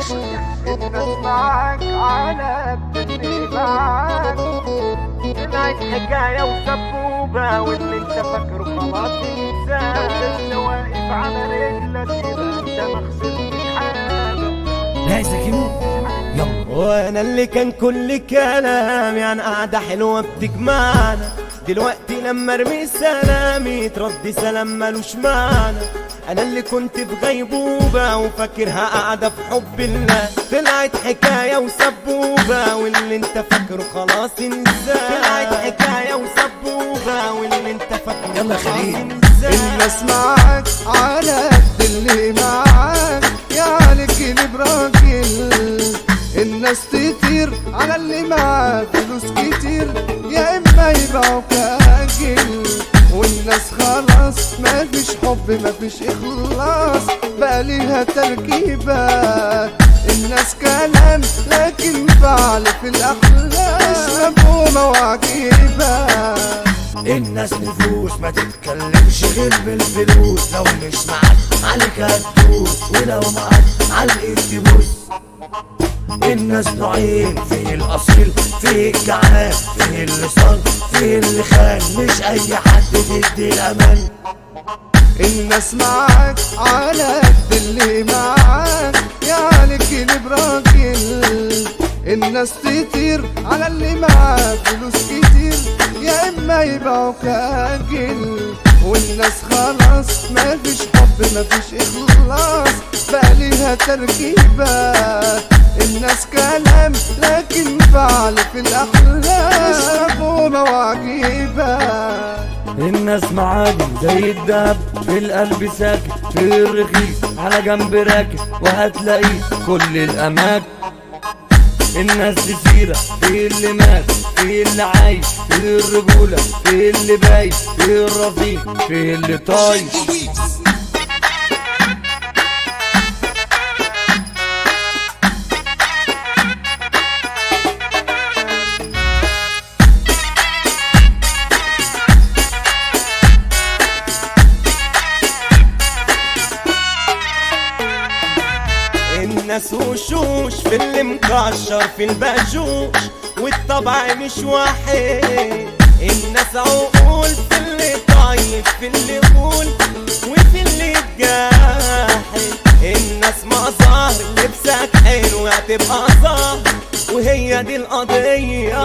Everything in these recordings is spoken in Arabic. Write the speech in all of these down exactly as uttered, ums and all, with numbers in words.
الناس معاك على بتبني معاك، طلعت حكاية وسبوبة واللي انت فاكره خلاص انساه، اللي واقف على رجلك يبقى انت ما خسرتش حاجة. لا سكينو يلا. وانا اللي كان كل كلامي عن قعدة حلوة بتجمعنا، دلوقتي لما ارمي سلامي ترد سلام ملوش معنى. انا اللي كنت في غيبوبة وفاكرها قاعدة في حب الله، طلعت حكاية وسبوبة واللي انت فاكره خلاص انساه. طلعت حكاية وسبوبة واللي انت فاكره يلا خلاص خليل. انساه. الناس معاك على قد اللي معاك، يعني كلب راجل. الناس تطير على اللي معاه فلوس كتير، يا اما يبيعوا كاجل. والناس خلاص مفيش حب مفيش اخلاص، بقى ليها تركيبة. الناس كلام لكن فعل في الاخلاق، مفهومة وعجيبة. الناس نفوس ما تتكلمش غير بالفلوس، لو مش معاك عليك هتدوس، ولو معاك علقة تبوس. الناس نوعين، في الاصيل في الجعان، في اللي صان في اللي خان، مش اي حد تدي الامان. الناس معاك على قد اللي معاك، يعني كلب راجل. الناس تطير على اللي معاه فلوس كتير، يا اما يبيعوا كاجل. والناس خلاص مفيش حب مفيش اخلاص، بقى ليها تركيبة. الناس كلام لكن فعل في الاخلاق، مش مفهومة وعجيبة. الناس معادي زي الدهب في القلب ساكن، في الرخيص على جنب راكب وهتلاقيه كل الاماكن. الناس دي سيرة في اللي مات في اللي عايش، في الرجولة في اللي بايش، في الرفيق في اللي طايش. الناس وشوش في اللي مكشر في الباجوش، والطبع مش واحد. الناس عقول في اللي طيب في اللي يقول وفي اللي يتجاحد. الناس مظاهر لبسك حلو هتبقى ظاهر، وهي دي القضية.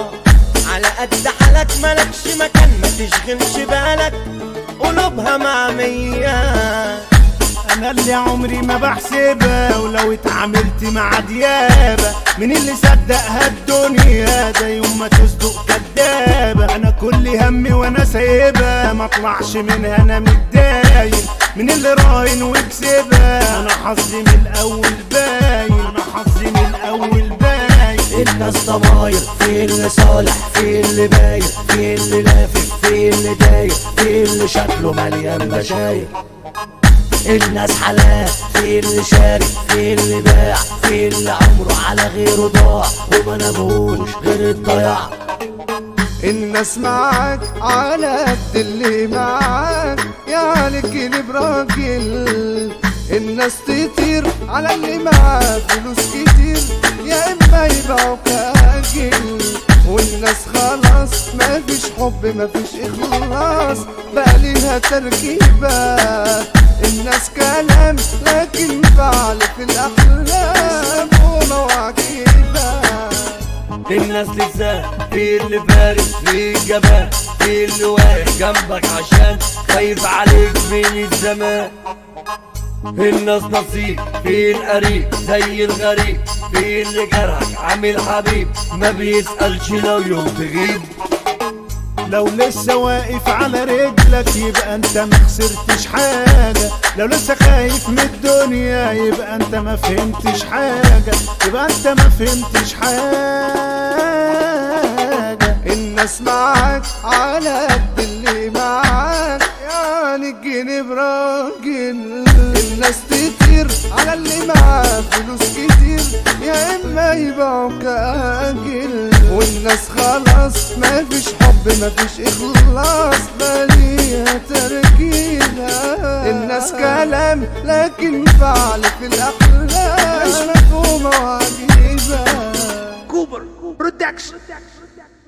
على قد حالك ملكش مكان، ما تشغلش بالك قلوبها معمية. انا اللي عمري ما بحسبها، ولو اتعاملت مع ديابة من اللي صدقها الدنيا ده يوم ما تصدق كدابة. انا كل همي وانا سايبها، ما اطلعش منها انا متداين، من اللي راهن وكسبها. انا حظي من الاول باين، انا حظي من الاول باين. الناس ضماير في اللي صالح في اللي باين، في اللي لافف في اللي داير، في اللي شكله مليان مشاير. الناس حلال في اللي شاري في اللي باع، في اللي عمره على غيره ضاع وما نبهوش غير الضياع. الناس معاك على قد اللي معاك، يعني كلب راجل. الناس تطير على اللي معاه فلوس كتير، يا اما يبيعوا كاجل. والناس خلاص مفيش حب مفيش اخلاص، بقى ليها تركيبة. الناس كلام لكن فعل في الاخلاق، مفهومة وعجيبة. الناس لسان في اللي فارس في الجبان، في اللي واقف جنبك عشان خايف عليك من الزمان. الناس نصيب في القريب زي الغريب، في اللي جرحك عامل حبيب ما بيسألش لو يوم تغيب. لو لسه واقف على رجلك يبقى انت ما خسرتش حاجة، لو لسه خايف من الدنيا يبقى انت ما فهمتش حاجة، يبقى انت ما فهمتش حاجة. الناس معاك على قد اللي معاك، يعني الجنيه براجل. الناس تطير على اللي معاه فلوس كتير، يا اما يبيعوا كاجل. والناس خلاص مفيش حب مفيش اخلاص، بليها تركيبة. الناس كلام لكن فعل في الاخلاق، مش مفهوم برودكشن.